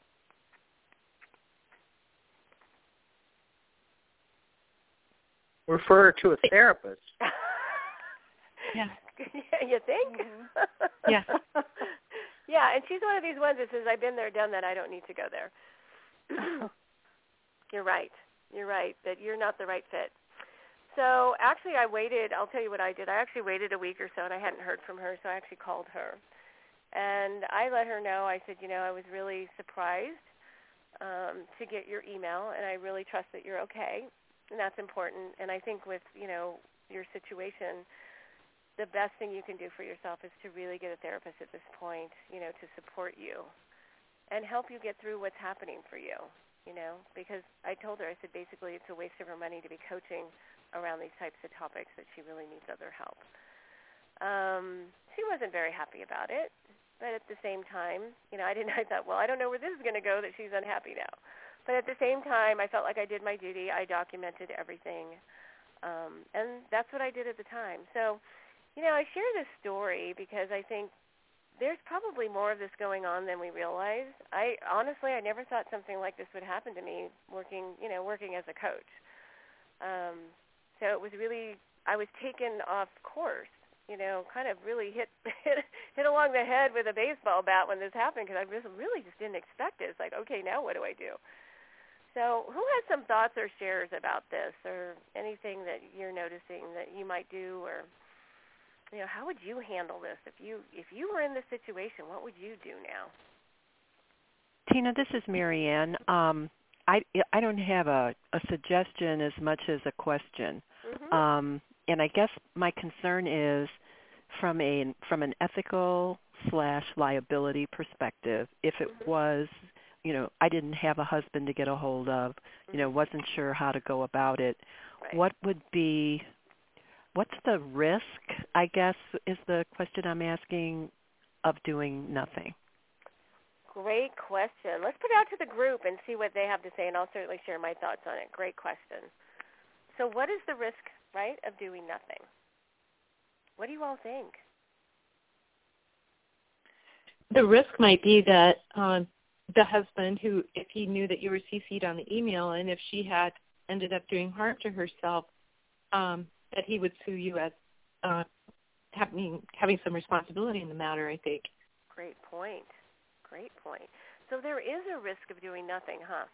Refer her to a therapist. Yeah. You think? Mm-hmm. Yeah. Yeah, and she's one of these ones that says, I've been there, done that, I don't need to go there. You're right. You're right, that you're not the right fit. So actually I waited, I'll tell you what I did. I actually waited a week or so, and I hadn't heard from her, so I actually called her. And I let her know, I said, you know, I was really surprised um, to get your email, and I really trust that you're okay, and that's important. And I think with, you know, your situation, the best thing you can do for yourself is to really get a therapist at this point, you know, to support you and help you get through what's happening for you, you know, because I told her, I said, basically it's a waste of her money to be coaching around these types of topics that she really needs other help. Um, she wasn't very happy about it, but at the same time, you know, I didn't, I thought, well, I don't know where this is going to go that she's unhappy now. But at the same time, I felt like I did my duty. I documented everything, um, and that's what I did at the time. So, you know, I share this story because I think there's probably more of this going on than we realize. I honestly, I never thought something like this would happen to me working, you know, working as a coach. Um, so it was really, I was taken off course, you know, kind of really hit, hit hit along the head with a baseball bat when this happened because I just really just didn't expect it. It's like, okay, now what do I do? So who has some thoughts or shares about this or anything that you're noticing that you might do, or, you know, how would you handle this? If you if you were in this situation, what would you do now? Tina, this is Marianne. Um, I, I don't have a, a suggestion as much as a question. Mm-hmm. Um, and I guess my concern is from a from an ethical slash liability perspective, if it mm-hmm. was, you know, I didn't have a husband to get a hold of, you know, wasn't sure how to go about it, right. What would be, what's the risk, I guess, is the question I'm asking, of doing nothing? Great question. Let's put it out to the group and see what they have to say, and I'll certainly share my thoughts on it. Great question. So what is the risk, right, of doing nothing? What do you all think? The risk might be that um, the husband, who, if he knew that you were C C'd on the email, and if she had ended up doing harm to herself, um, that he would sue you as uh, having having some responsibility in the matter, I think. Great point. Great point. So there is a risk of doing nothing, huh?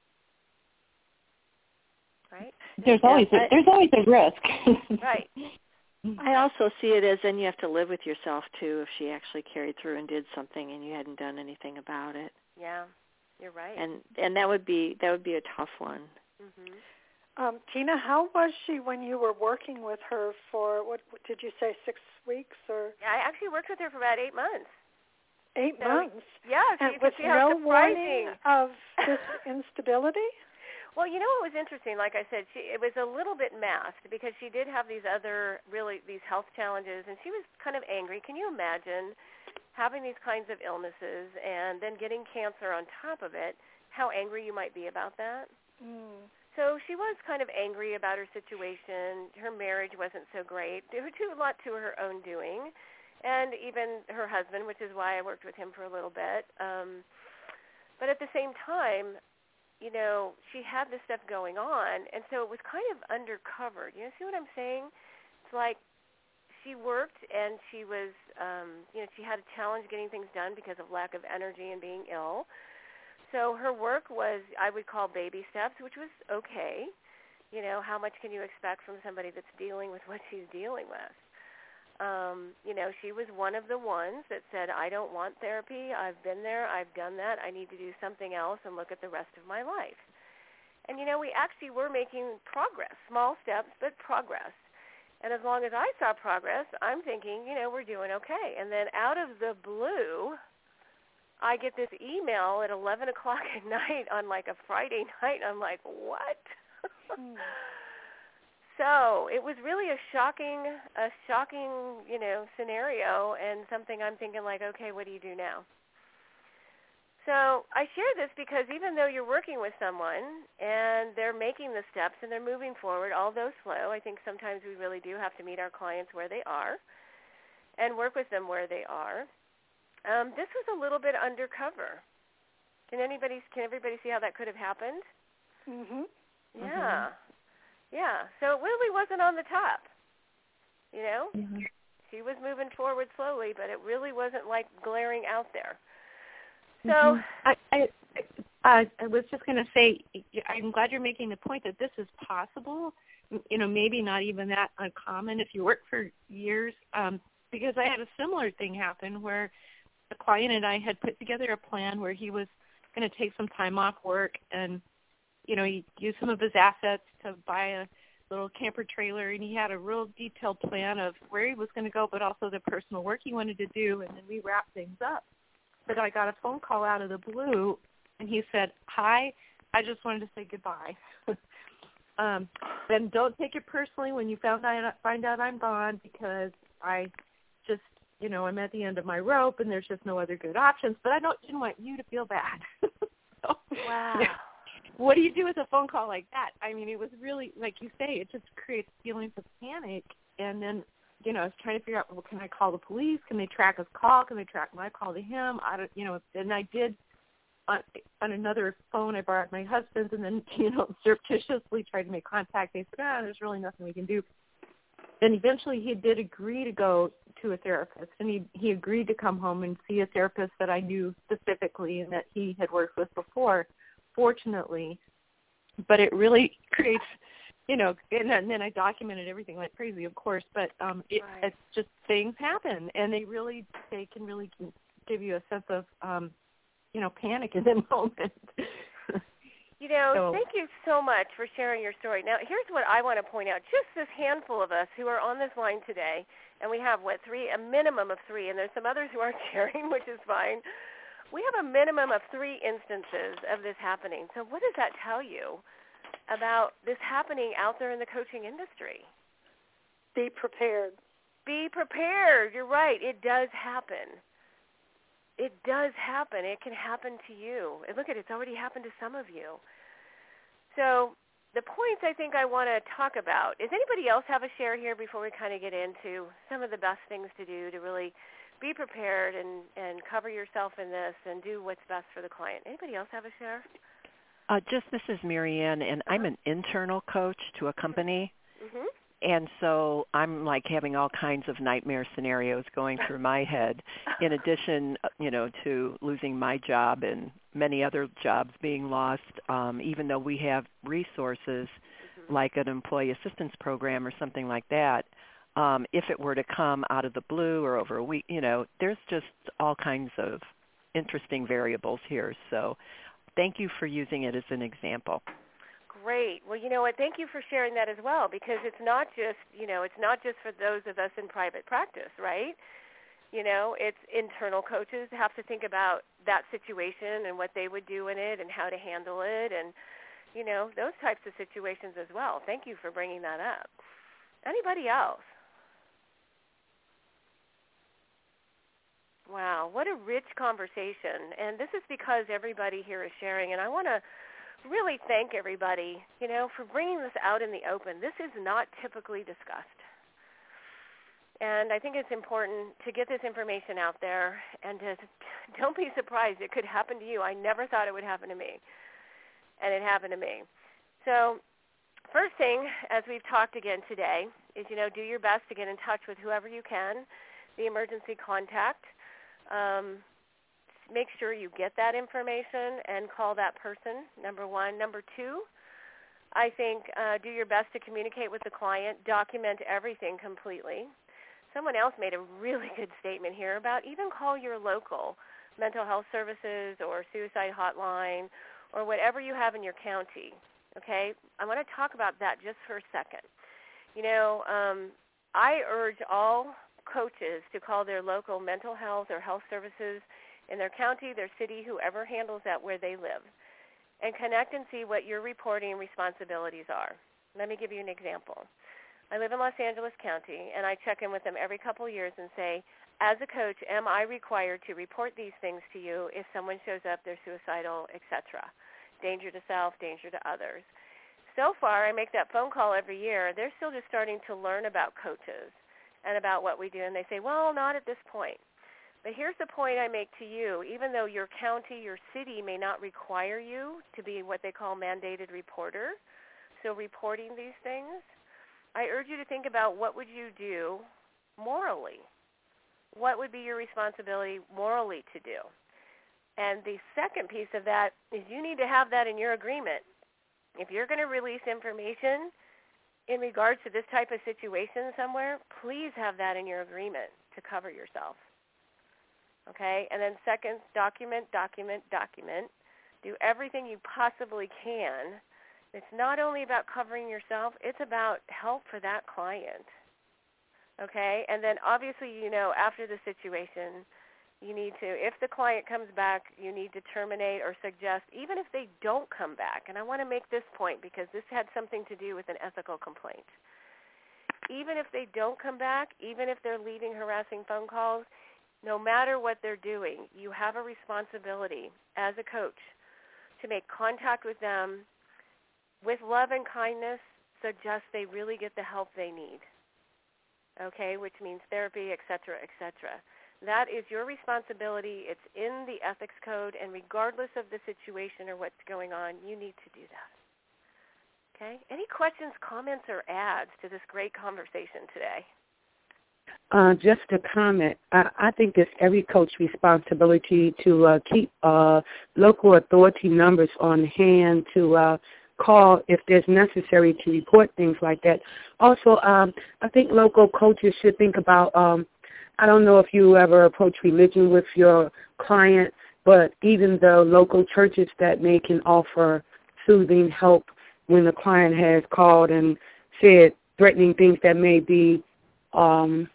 Right? There's yeah, always a, I, there's always a risk. Right. I also see it as then you have to live with yourself too if she actually carried through and did something and you hadn't done anything about it. Yeah, you're right. And and that would be that would be a tough one. Mm-hmm. Um, Tina, how was she when you were working with her for, what did you say, six weeks? Or yeah, I actually worked with her for about eight months. Eight so, months? Yeah, so and you with can see how no warning of this instability? Well, you know what was interesting? Like I said, she, it was a little bit masked because she did have these other, really, these health challenges, and she was kind of angry. Can you imagine having these kinds of illnesses and then getting cancer on top of it, how angry you might be about that? Mm. So she was kind of angry about her situation. Her marriage wasn't so great. There was a lot to her own doing, and even her husband, which is why I worked with him for a little bit. Um, but at the same time, you know, she had this stuff going on, and so it was kind of undercovered. You know, see what I'm saying? It's like she worked, and she was, um, you know, she had a challenge getting things done because of lack of energy and being ill. so her work was, I would call baby steps, which was okay. You know, how much can you expect from somebody that's dealing with what she's dealing with? Um, you know, she was one of the ones that said, I don't want therapy. I've been there. I've done that. I need to do something else and look at the rest of my life. And, you know, we actually were making progress, small steps, but progress. And as long as I saw progress, I'm thinking, you know, we're doing okay. And then out of the blue, I get this email at eleven o'clock at night on like a Friday night. I'm like, what? So it was really a shocking, a shocking, you know, scenario, and something I'm thinking like, okay, what do you do now? So I share this because even though you're working with someone and they're making the steps and they're moving forward, although slow, I think sometimes we really do have to meet our clients where they are and work with them where they are. Um, this was a little bit undercover. Can anybody, can everybody see how that could have happened? Mhm. Yeah. Mm-hmm. Yeah, so it really wasn't on the top, you know? Mm-hmm. She was moving forward slowly, but it really wasn't like glaring out there. So mm-hmm. I, I, I, I was just going to say, I'm glad you're making the point that this is possible, you know, maybe not even that uncommon if you work for years, um, because I had a similar thing happen where a client and I had put together a plan where he was going to take some time off work and you know, he used some of his assets to buy a little camper trailer, and he had a real detailed plan of where he was going to go, but also the personal work he wanted to do, and then we wrapped things up. But I got a phone call out of the blue, and he said, hi, I just wanted to say goodbye. um, and don't take it personally when you found out, find out I'm gone, because I just, you know, I'm at the end of my rope, and there's just no other good options, but I don't didn't want you to feel bad. so, wow. Yeah. What do you do with a phone call like that? I mean, it was really, like you say, it just creates feelings of panic. And then, you know, I was trying to figure out, well, can I call the police? Can they track his call? Can they track my call to him? I don't, you know, and I did on, on another phone. I borrowed my husband's, and then, you know, surreptitiously tried to make contact. They said, ah, there's really nothing we can do. And eventually he did agree to go to a therapist, and he, he agreed to come home and see a therapist that I knew specifically and that he had worked with before. Fortunately, but it really creates, you know, and, and then I documented everything like crazy, of course, but um, it, right. it's just things happen, and they really, they can really give you a sense of, um, you know, panic in the moment. You know, so, thank you so much for sharing your story. Now, here's what I want to point out. Just this handful of us who are on this line today, and we have, what, three, a minimum of three, and there's some others who aren't sharing, which is fine. We have a minimum of three instances of this happening. So what does that tell you about this happening out there in the coaching industry? Be prepared. Be prepared. You're right. It does happen. It does happen. It can happen to you. And look at it. It's already happened to some of you. So the points I think I want to talk about, does anybody else have a share here before we kind of get into some of the best things to do to really be prepared and, and cover yourself in this and do what's best for the client? Anybody else have a share? Uh, just this is Marianne, and I'm an internal coach to a company, mm-hmm. and so I'm like having all kinds of nightmare scenarios going through my head, in addition, you know, to losing my job and many other jobs being lost, um, even though we have resources mm-hmm. like an employee assistance program or something like that. Um, if it were to come out of the blue or over a week, you know, there's just all kinds of interesting variables here. So thank you for using it as an example. Great. Well, you know what, thank you for sharing that as well, because it's not just, you know, it's not just for those of us in private practice, right? You know, it's internal coaches have to think about that situation and what they would do in it and how to handle it and, you know, those types of situations as well. Thank you for bringing that up. Anybody else? Wow, what a rich conversation. And this is because everybody here is sharing. And I want to really thank everybody, you know, for bringing this out in the open. This is not typically discussed. And I think it's important to get this information out there and to don't be surprised. It could happen to you. I never thought it would happen to me. And it happened to me. So first thing, as we've talked again today, is, you know, do your best to get in touch with whoever you can, the emergency contact. Um, make sure you get that information and call that person, number one. Number two, I think uh, do your best to communicate with the client, document everything completely. Someone else made a really good statement here about even call your local mental health services or suicide hotline or whatever you have in your county, okay? I want to talk about that just for a second. You know, um, I urge all coaches to call their local mental health or health services in their county, their city, whoever handles that where they live, and connect and see what your reporting responsibilities are. Let me give you an example. I live in Los Angeles County, and I check in with them every couple of years and say, as a coach, am I required to report these things to you if someone shows up, they're suicidal, et cetera, danger to self, danger to others? So far, I make that phone call every year. They're still just starting to learn about coaches and about what we do, and they say, well, not at this point. But here's the point I make to you. Even though your county, your city may not require you to be what they call mandated reporter, so reporting these things, I urge you to think about what would you do morally. What would be your responsibility morally to do? And the second piece of that is you need to have that in your agreement. If you're going to release information in regards to this type of situation somewhere, please have that in your agreement to cover yourself. Okay? And then second, document, document, document. Do everything you possibly can. It's not only about covering yourself, it's about help for that client. Okay? And then obviously, you know, after the situation, you need to, if the client comes back, you need to terminate or suggest, even if they don't come back. And I want to make this point because this had something to do with an ethical complaint. Even if they don't come back, even if they're leaving harassing phone calls, no matter what they're doing, you have a responsibility as a coach to make contact with them with love and kindness, suggest they really get the help they need. Okay, which means therapy, et cetera, et cetera. That is your responsibility. It's in the ethics code, and regardless of the situation or what's going on, you need to do that. Okay? Any questions, comments, or adds to this great conversation today? Uh, just a comment. I, I think it's every coach's responsibility to uh, keep uh, local authority numbers on hand to uh, call if there's necessary to report things like that. Also, um, I think local coaches should think about, um, I don't know if you ever approach religion with your client, but even the local churches that may can offer soothing help when the client has called and said threatening things that may be um,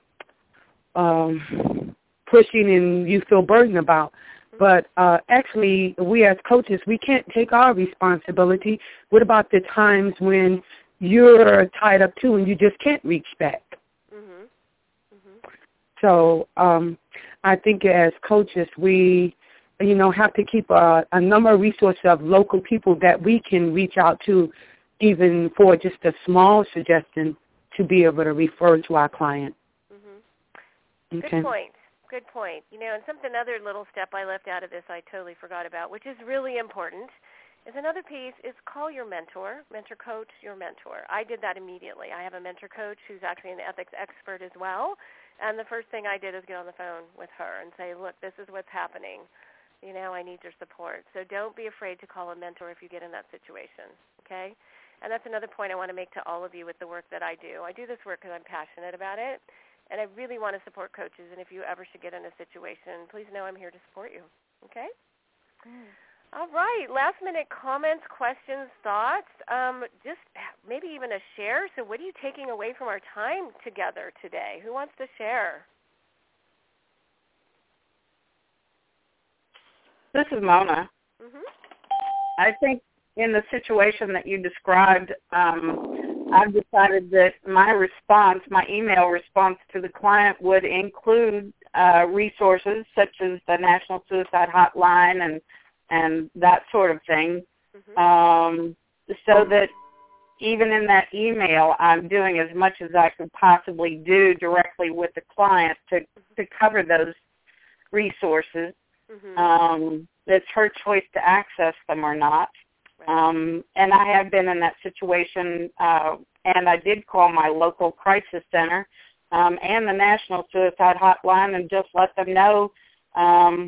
um, pushing and you feel burdened about. But uh, actually, we as coaches, we can't take our responsibility. What about the times when you're tied up too and you just can't reach back? Mm-hmm. Mm-hmm. So um, I think as coaches, we, you know, have to keep a, a number of resources of local people that we can reach out to, even for just a small suggestion to be able to refer to our client. Mm-hmm. Okay. Good point. Good point. You know, and something, another little step I left out of this I totally forgot about, which is really important, is another piece is call your mentor, mentor coach, your mentor. I did that immediately. I have a mentor coach who's actually an ethics expert as well, and the first thing I did is get on the phone with her and say, look, this is what's happening. You know, I need your support. So don't be afraid to call a mentor if you get in that situation, okay? And that's another point I want to make to all of you with the work that I do. I do this work because I'm passionate about it. And I really want to support coaches, and if you ever should get in a situation, please know I'm here to support you, okay? Mm. All right, last-minute comments, questions, thoughts, um, just maybe even a share. So what are you taking away from our time together today? Who wants to share? This is Mona. Mm-hmm. I think in the situation that you described, um, I've decided that my response, my email response to the client would include uh, resources such as the National Suicide Hotline and and that sort of thing, mm-hmm. um, so that even in that email, I'm doing as much as I could possibly do directly with the client to, to cover those resources. Mm-hmm. Um, it's her choice to access them or not. Um, and I have been in that situation, uh, and I did call my local crisis center um, and the National Suicide Hotline and just let them know um,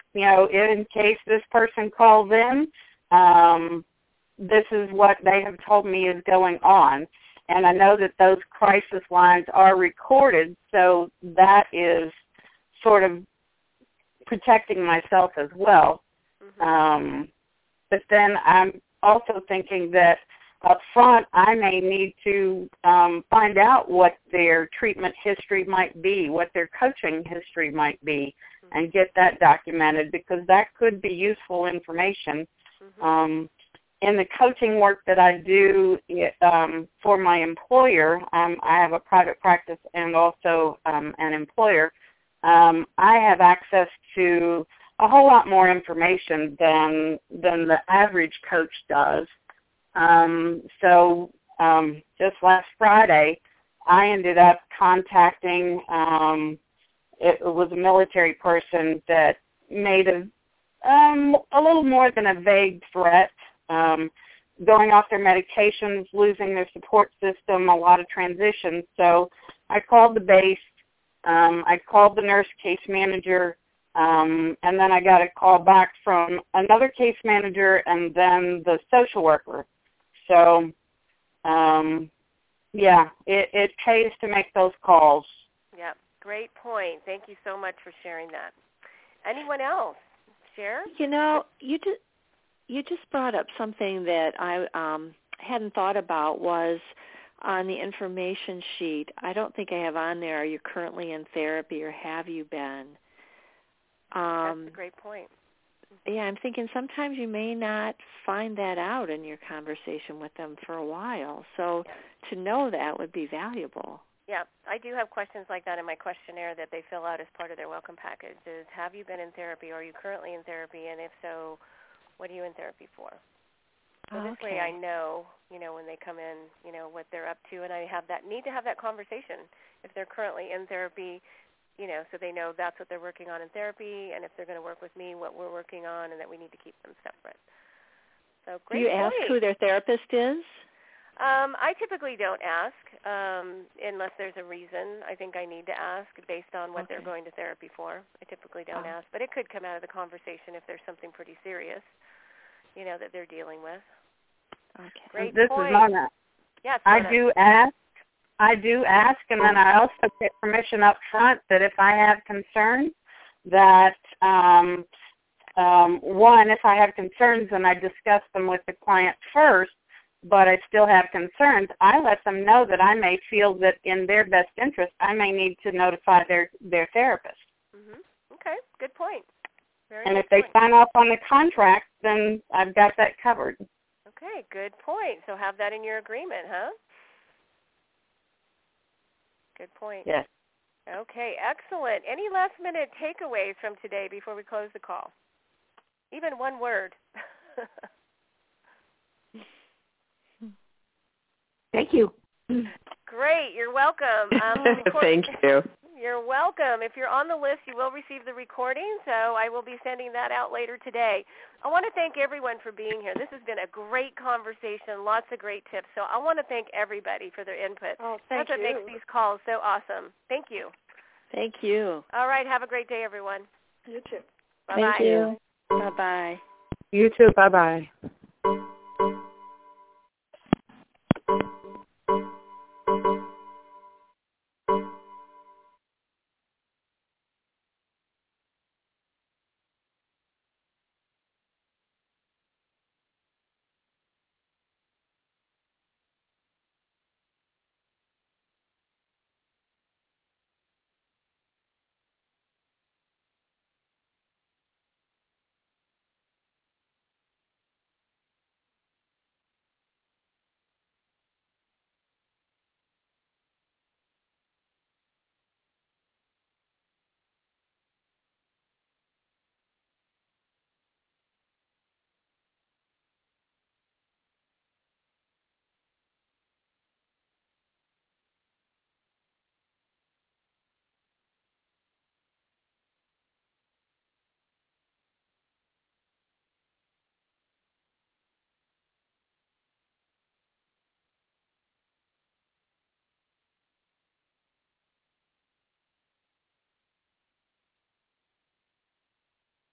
you know, in case this person calls in, um, this is what they have told me is going on. And I know that those crisis lines are recorded, so that is sort of protecting myself as well. Mm-hmm. Um, but then I'm also thinking that up front I may need to um, find out what their treatment history might be, what their coaching history might be, mm-hmm. and get that documented, because that could be useful information. Mm-hmm. Um, in the coaching work that I do um, for my employer, um, I have a private practice and also um, an employer, um, I have access to a whole lot more information than than the average coach does. Um, so um, just last Friday, I ended up contacting, um, it was a military person that made a, um, a little more than a vague threat, um, going off their medications, losing their support system, a lot of transitions. So I called the base, um, I called the nurse case manager, um, and then I got a call back from another case manager and then the social worker. So, um, yeah, it, it pays to make those calls. Yeah, great point. Thank you so much for sharing that. Anyone else? Share? You know, you just, you just brought up something that I um, hadn't thought about, was on the information sheet. I don't think I have on there, are you currently in therapy or have you been? Um, That's a great point. Yeah, I'm thinking sometimes you may not find that out in your conversation with them for a while. So yeah. to know that would be valuable. Yeah, I do have questions like that in my questionnaire that they fill out as part of their welcome package. Is, have you been in therapy, or are you currently in therapy, and if so, what are you in therapy for? So oh, this okay. way I know, you know, when they come in, you know, what they're up to, and I have that need to have that conversation if they're currently in therapy, you know, so they know that's what they're working on in therapy, and if they're going to work with me, what we're working on, and that we need to keep them separate. So great. Do you point. ask who their therapist is? Um, I typically don't ask um, unless there's a reason. I think I need to ask based on what okay. they're going to therapy for. I typically don't oh. ask, but it could come out of the conversation if there's something pretty serious, you know, that they're dealing with. Okay. Great this point. is Mona. Yes, I Mona. do ask. I do ask, and then I also get permission up front that if I have concerns, that um, um, one, if I have concerns, then I discuss them with the client first, but I still have concerns, I let them know that I may feel that in their best interest, I may need to notify their, their therapist. Mm-hmm. Okay, good point. Very and good if they point. sign off on the contract, then I've got that covered. Okay, good point. So have that in your agreement, huh? Good point. Yes. Okay, excellent. Any last-minute takeaways from today before we close the call? Even one word. Thank you. Great. You're welcome. Um, record- Thank you. You're welcome. If you're on the list, you will receive the recording, so I will be sending that out later today. I want to thank everyone for being here. This has been a great conversation, lots of great tips, so I want to thank everybody for their input. Oh, thank That's you. what makes these calls so awesome. Thank you. Thank you. All right. Have a great day, everyone. You too. Bye-bye. Thank you. Bye-bye. You too. Bye-bye.